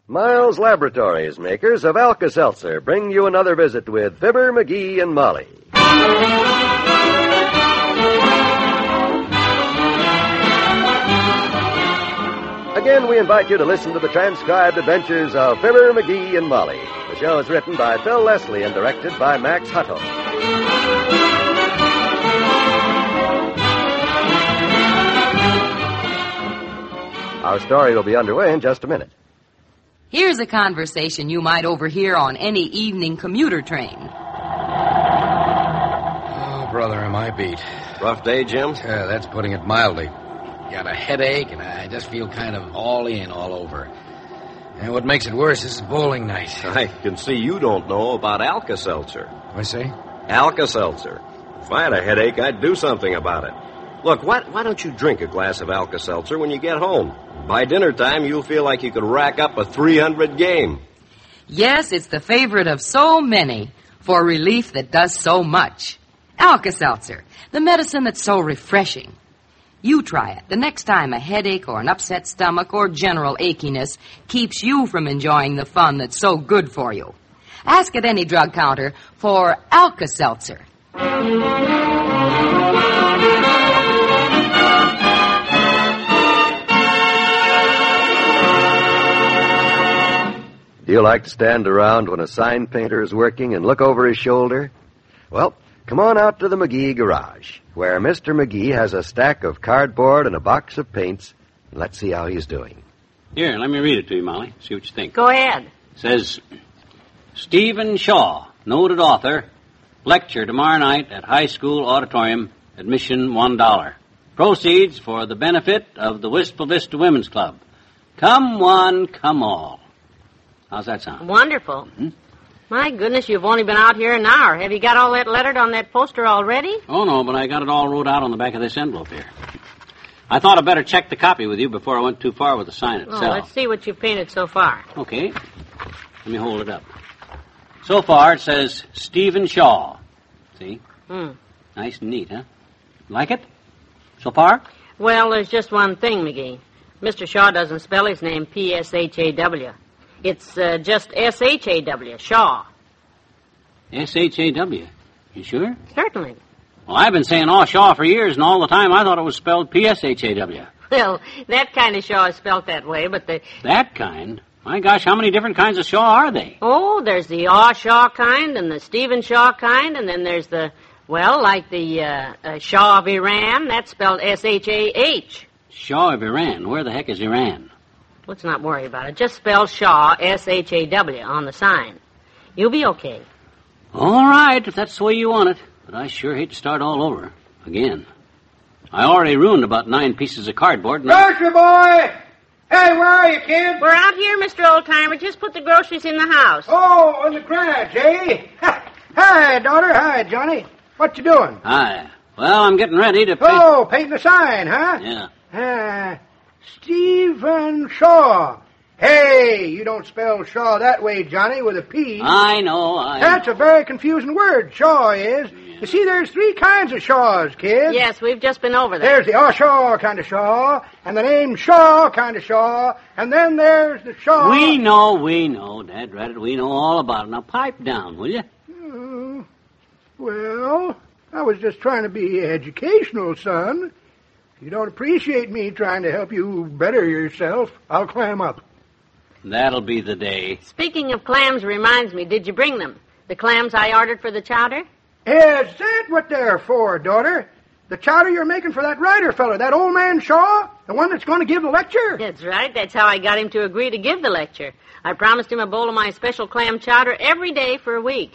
Miles Laboratories, makers of Alka-Seltzer, bring you another visit with Fibber, McGee, and Molly. Again, we invite you to listen to the transcribed adventures of Fibber, McGee, and Molly. The show is written by Phil Leslie and directed by Max Hutto. Our story will be underway in just a minute. Here's a conversation you might overhear on any evening commuter train. Oh, brother, am I beat. Rough day, Jim? Yeah, that's putting it mildly. Got a headache, and I just feel kind of all over. And what makes it worse is bowling night. I can see you don't know about Alka-Seltzer. What say? Alka-Seltzer. If I had a headache, I'd do something about it. Look, why don't you drink a glass of Alka-Seltzer when you get home? By dinner time, you'll feel like you could rack up a 300 game. Yes, it's the favorite of so many for relief that does so much. Alka-Seltzer, the medicine that's so refreshing. You try it the next time a headache or an upset stomach or general achiness keeps you from enjoying the fun that's so good for you. Ask at any drug counter for Alka-Seltzer. Do you like to stand around when a sign painter is working and look over his shoulder? Well, come on out to the McGee garage, where Mr. McGee has a stack of cardboard and a box of paints. Let's see how he's doing. Here, let me read it to you, Molly. See what you think. Go ahead. It says, Stephen Shaw, noted author, lecture tomorrow night at High School Auditorium, admission $1. Proceeds for the benefit of the Wistful Vista Women's Club. Come one, come all. How's that sound? Wonderful. Mm-hmm. My goodness, you've only been out here an hour. Have you got all that lettered on that poster already? Oh, no, but I got it all wrote out on the back of this envelope here. I thought I'd better check the copy with you before I went too far with the sign itself. Oh, let's see what you've painted so far. Okay. Let me hold it up. So far, it says Stephen Shaw. See? Nice and neat, huh? Like it? So far? Well, there's just one thing, McGee. Mr. Shaw doesn't spell his name P-S-H-A-W. It's just S-H-A-W, Shaw. S-H-A-W? You sure? Certainly. Well, I've been saying Shaw for years, and all the time I thought it was spelled P-S-H-A-W. Well, that kind of Shaw is spelled that way, but the... That kind? My gosh, how many different kinds of Shaw are they? Oh, there's the Shaw kind, and the Stephen Shaw kind, and then there's the, well, like the Shah of Iran. That's spelled S-H-A-H. Shah of Iran? Where the heck is Iran? Let's not worry about it. Just spell Shaw, S-H-A-W, on the sign. You'll be okay. All right, if that's the way you want it. But I sure hate to start all over. Again. I already ruined about 9 pieces of cardboard. Grocery boy! Hey, where are you, kid? We're out here, Mr. Oldtimer. Just put the groceries in the house. Oh, in the garage, eh? Hi, daughter. Hi, Johnny. What you doing? Hi. Well, I'm getting ready to... Oh, painting the sign, huh? Yeah. Stephen Shaw. Hey, you don't spell Shaw that way, Johnny, with a P. I know. That's a very confusing word, Shaw is. Yeah. You see, there's 3 kinds of Shaws, kid. Yes, we've just been over that. There's the Shaw kind of Shaw, and the name Shaw kind of Shaw, and then there's the Shaw... We know, Dad Reddit. We know all about it. Now pipe down, will you? Well, I was just trying to be educational, son. If you don't appreciate me trying to help you better yourself, I'll clam up. That'll be the day. Speaking of clams reminds me, did you bring them? The clams I ordered for the chowder? Is that what they're for, daughter? The chowder you're making for that writer fellow, that old man Shaw? The one that's going to give the lecture? That's right. That's how I got him to agree to give the lecture. I promised him a bowl of my special clam chowder every day for a week.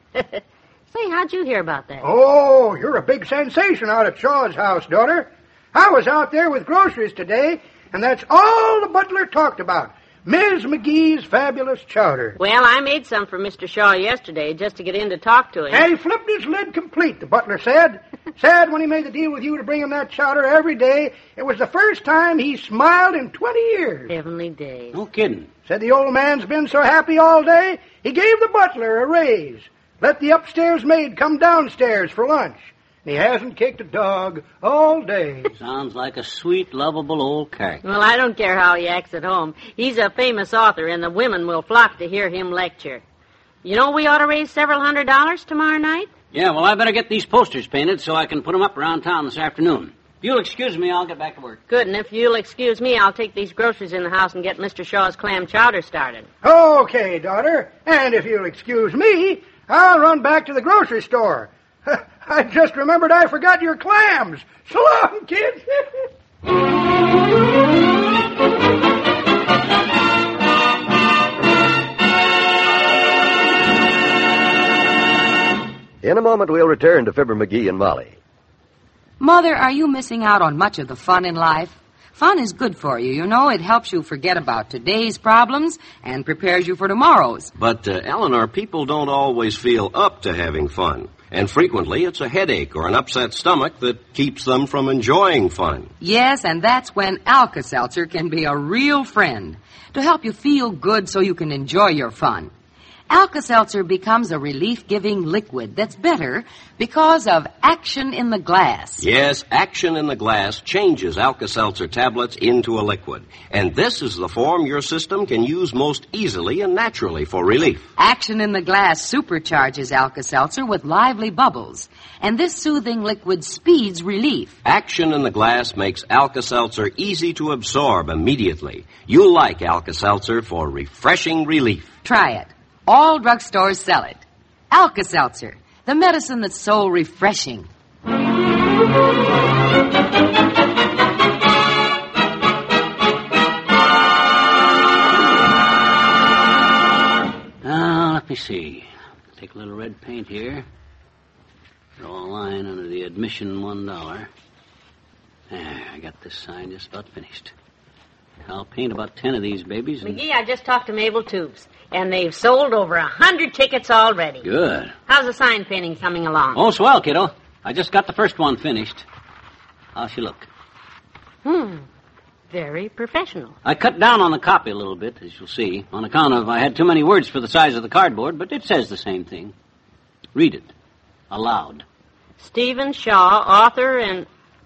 Say, how'd you hear about that? Oh, you're a big sensation out at Shaw's house, daughter. I was out there with groceries today, and that's all the butler talked about. Ms. McGee's fabulous chowder. Well, I made some for Mr. Shaw yesterday just to get in to talk to him. And he flipped his lid complete, the butler said. Said when he made the deal with you to bring him that chowder every day, it was the first time he smiled in 20 years. Heavenly days. No kidding. Said the old man's been so happy all day, he gave the butler a raise. Let the upstairs maid come downstairs for lunch. He hasn't kicked a dog all day. Sounds like a sweet, lovable old character. Well, I don't care how he acts at home. He's a famous author, and the women will flock to hear him lecture. You know we ought to raise several $100s tomorrow night? Yeah, well, I better get these posters painted so I can put them up around town this afternoon. If you'll excuse me, I'll get back to work. Good, and if you'll excuse me, I'll take these groceries in the house and get Mr. Shaw's clam chowder started. Okay, daughter. And if you'll excuse me, I'll run back to the grocery store. I just remembered I forgot your clams. So long, kids. In a moment, we'll return to Fibber McGee and Molly. Mother, are you missing out on much of the fun in life? Fun is good for you, you know. It helps you forget about today's problems and prepares you for tomorrow's. But, Eleanor, people don't always feel up to having fun. And frequently, it's a headache or an upset stomach that keeps them from enjoying fun. Yes, and that's when Alka-Seltzer can be a real friend to help you feel good so you can enjoy your fun. Alka-Seltzer becomes a relief-giving liquid that's better because of action in the glass. Yes, action in the glass changes Alka-Seltzer tablets into a liquid. And this is the form your system can use most easily and naturally for relief. Action in the glass supercharges Alka-Seltzer with lively bubbles, and this soothing liquid speeds relief. Action in the glass makes Alka-Seltzer easy to absorb immediately. You'll like Alka-Seltzer for refreshing relief. Try it. All drugstores sell it. Alka-Seltzer, the medicine that's so refreshing. Now, let me see. Take a little red paint here. Draw a line under the admission $1. There, I got this sign just about finished. I'll paint about 10 of these babies. And... McGee, I just talked to Mabel Tubes, and they've sold over 100 tickets already. Good. How's the sign painting coming along? Oh, swell, kiddo. I just got the first one finished. How's she look? Very professional. I cut down on the copy a little bit, as you'll see, on account of I had too many words for the size of the cardboard, but it says the same thing. Read it. Aloud. Stephen Shaw, author in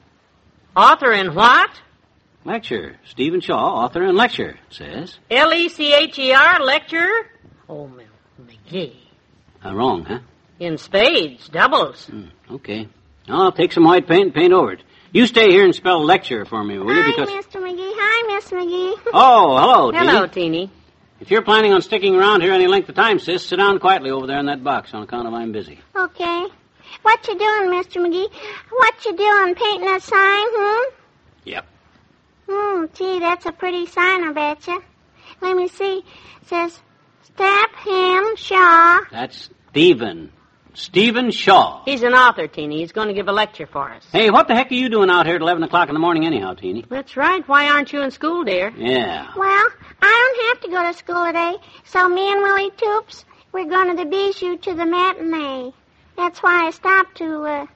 what? Lecture. Stephen Shaw, author and lecturer, it says. Lecher, lecturer? Oh, McGee. Wrong, huh? In spades, doubles. Okay. I'll take some white paint and paint over it. You stay here and spell lecture for me, will you? Hi, Mr. McGee. Hi, Miss McGee. Oh, hello, Teeny. Hello, Teeny. If you're planning on sticking around here any length of time, sis, sit down quietly over there in that box on account of I'm busy. Okay. What you doing, Mr. McGee? What you doing, painting a sign, Yep. Gee, that's a pretty sign, I betcha. Let me see. It says, Stapham Shaw. That's Stephen. Stephen Shaw. He's an author, Teeny. He's going to give a lecture for us. Hey, what the heck are you doing out here at 11 o'clock in the morning anyhow, Teeny? That's right. Why aren't you in school, dear? Yeah. Well, I don't have to go to school today, so me and Willie Toops, we're going to the Bijou to the matinee. That's why I stopped to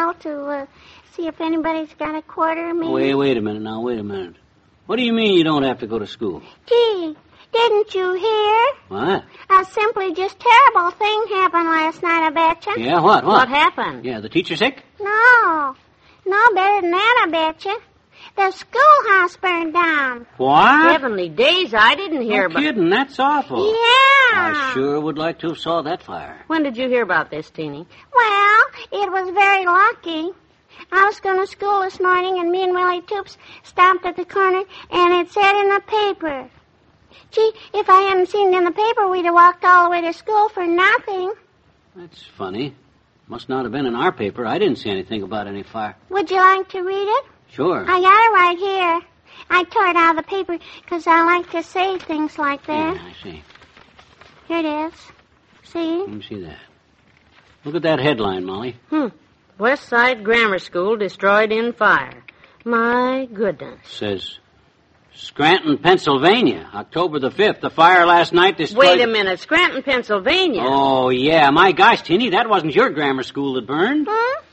see if anybody's got a quarter, maybe. Wait a minute now, wait a minute. What do you mean you don't have to go to school? Gee, didn't you hear? What? A simply just terrible thing happened last night, I betcha. Yeah, what? What happened? Yeah, the teacher sick? No, better than that, I betcha. The schoolhouse burned down. What? Heavenly days, I didn't hear No about... kidding, that's awful. Yeah. I sure would like to have saw that fire. When did you hear about this, Teeny? Well, it was very lucky. I was going to school this morning, and me and Willie Toops stopped at the corner, and it said in the paper. Gee, if I hadn't seen it in the paper, we'd have walked all the way to school for nothing. That's funny. Must not have been in our paper. I didn't see anything about any fire. Would you like to read it? Sure. I got it right here. I tore it out of the paper because I like to say things like that. Yeah, I see. Here it is. See? Let me see that. Look at that headline, Molly. West Side Grammar School destroyed in fire. My goodness. Says Scranton, Pennsylvania, October the 5th. The fire last night destroyed... Wait a minute. Scranton, Pennsylvania. Oh, yeah. My gosh, Teeny, that wasn't your grammar school that burned.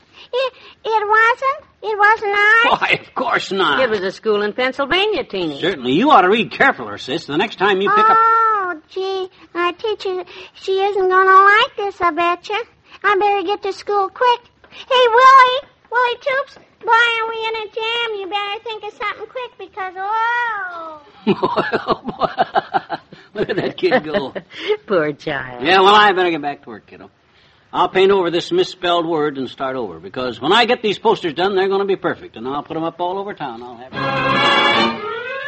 It wasn't? It wasn't ours? Why, of course not. It was a school in Pennsylvania, Teeny. Certainly. You ought to read carefuler, sis, the next time you pick up... Oh, gee. Our teacher, she isn't going to like this, I betcha. I better get to school quick. Hey, Willie Toops, why are we in a jam? You better think of something quick because, Look at that kid go. Poor child. Yeah, well, I better get back to work, kiddo. I'll paint over this misspelled word and start over, because when I get these posters done, they're going to be perfect, and I'll put them up all over town. I'll have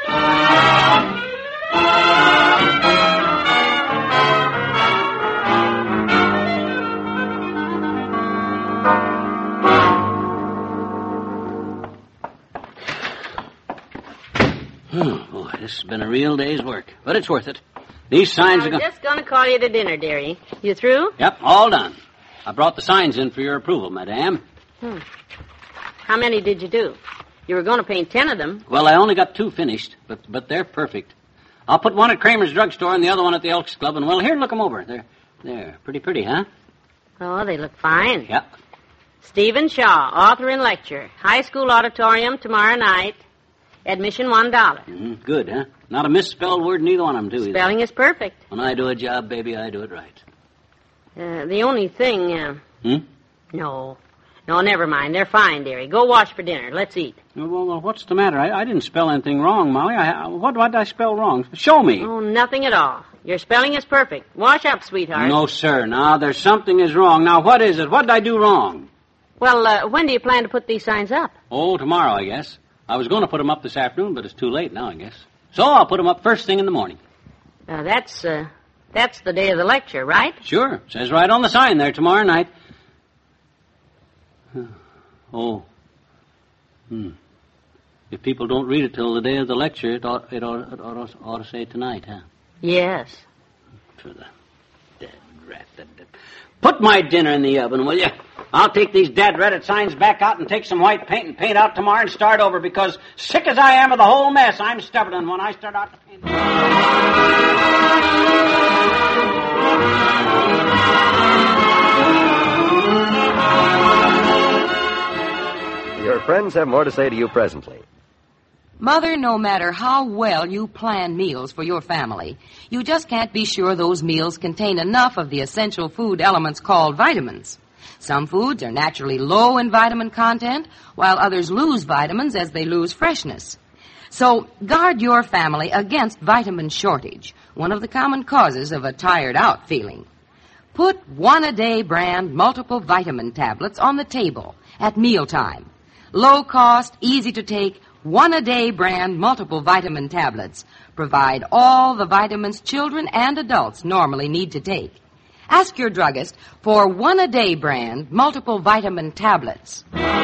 boy, this has been a real day's work, but it's worth it. These signs are going... I'm just going to call you to dinner, dearie. You through? Yep, all done. I brought the signs in for your approval, madame. How many did you do? You were going to paint 10 of them. Well, I only got 2 finished, but they're perfect. I'll put one at Kramer's drugstore and the other one at the Elks Club, and, well, here, look them over. They're pretty, huh? Oh, they look fine. Yep. Stephen Shaw, author and lecturer. High school auditorium tomorrow night. Admission $1. Good, huh? Not a misspelled word in either one of them, too. Spelling is perfect. When I do a job, baby, I do it right. The only thing... No, never mind. They're fine, dearie. Go wash for dinner. Let's eat. Well, what's the matter? I didn't spell anything wrong, Molly. What did I spell wrong? Show me. Oh, nothing at all. Your spelling is perfect. Wash up, sweetheart. No, sir. Now, there's something is wrong. Now, what is it? What did I do wrong? Well, when do you plan to put these signs up? Oh, tomorrow, I guess. I was going to put them up this afternoon, but it's too late now, I guess. So I'll put them up first thing in the morning. That's the day of the lecture, right? Sure. It says right on the sign there, tomorrow night. Oh. If people don't read it till the day of the lecture, it ought to say tonight, huh? Yes. For the dead rat. Put my dinner in the oven, will you? I'll take these dead Reddit signs back out and take some white paint and paint out tomorrow and start over, because sick as I am of the whole mess, I'm stubborn, and when I start out to paint... Your friends have more to say to you presently. Mother, no matter how well you plan meals for your family, you just can't be sure those meals contain enough of the essential food elements called vitamins. Some foods are naturally low in vitamin content, while others lose vitamins as they lose freshness. So guard your family against vitamin shortage, one of the common causes of a tired-out feeling. Put One-A-Day brand multiple vitamin tablets on the table at mealtime. Low-cost, easy-to-take, One-A-Day brand multiple vitamin tablets provide all the vitamins children and adults normally need to take. Ask your druggist for One-A-Day brand multiple vitamin tablets.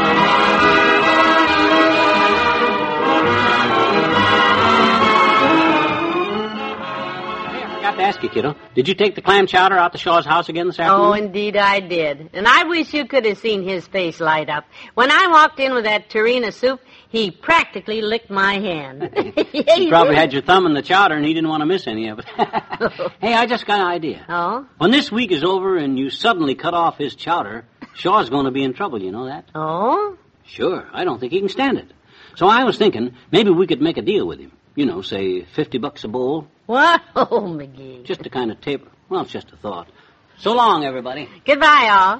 To ask you, kiddo, did you take the clam chowder out to Shaw's house again this afternoon? Oh, indeed I did. And I wish you could have seen his face light up. When I walked in with that tureen of soup, he practically licked my hand. You probably had your thumb in the chowder and he didn't want to miss any of it. Hey, I just got an idea. Oh? When this week is over and you suddenly cut off his chowder, Shaw's going to be in trouble, you know that? Oh? Sure, I don't think he can stand it. So I was thinking maybe we could make a deal with him. You know, say $50 a bowl. What? Oh, McGee. Just to kind of taper. Well, it's just a thought. So long, everybody. Goodbye, all.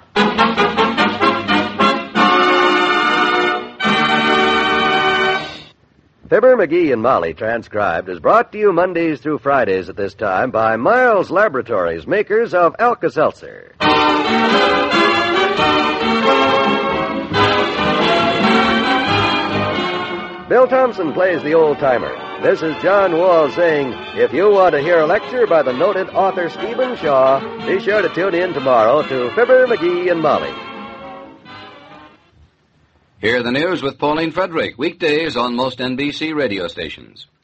Fibber, McGee, and Molly, transcribed, is brought to you Mondays through Fridays at this time by Miles Laboratories, makers of Alka-Seltzer. Bill Thompson plays the old-timer. This is John Wall saying, if you want to hear a lecture by the noted author Stephen Shaw, be sure to tune in tomorrow to Fibber, McGee, and Molly. Hear the news with Pauline Frederick, weekdays on most NBC radio stations.